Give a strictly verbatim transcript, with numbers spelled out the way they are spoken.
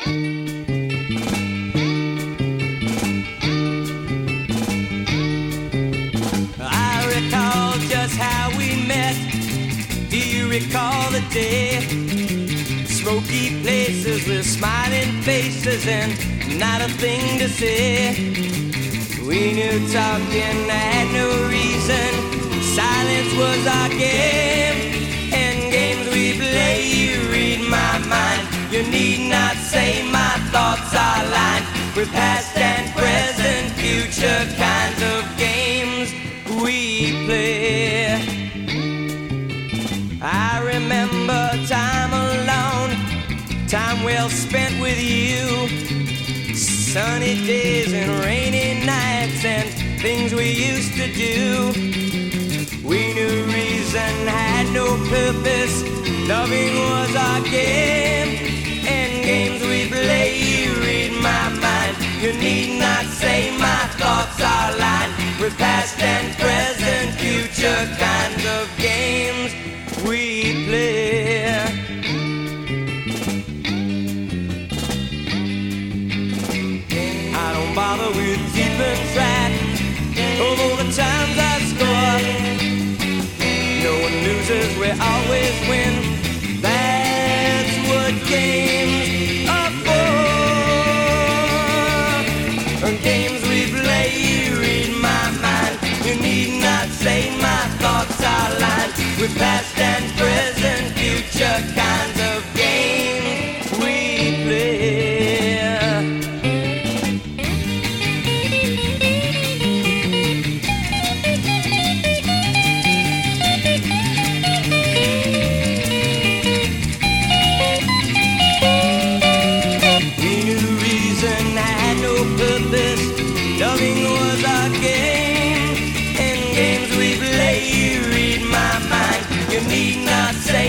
I recall just how we met. Do you recall the day? Smoky places with smiling faces and not a thing to say. We knew talking had no reason. Silence was our game. And games we play, you read my mind. You need not say my thoughts are lined with past and present, future kinds of games we play. I remember time alone, time well spent with you. Sunny days and rainy nights and things we used to do. We knew reason had no purpose. Loving was our game. And games we play, you read my mind. You need not say my thoughts are lined with past and present, future kinds of games we play. I don't bother with keeping track of all the times I score. No one loses, we always win. That's what games are for. Games we play, you read my mind. You need not say my thoughts are lined with past and present, future kinds of games we play. Loving was our game, and games we play, you read my mind. You need not say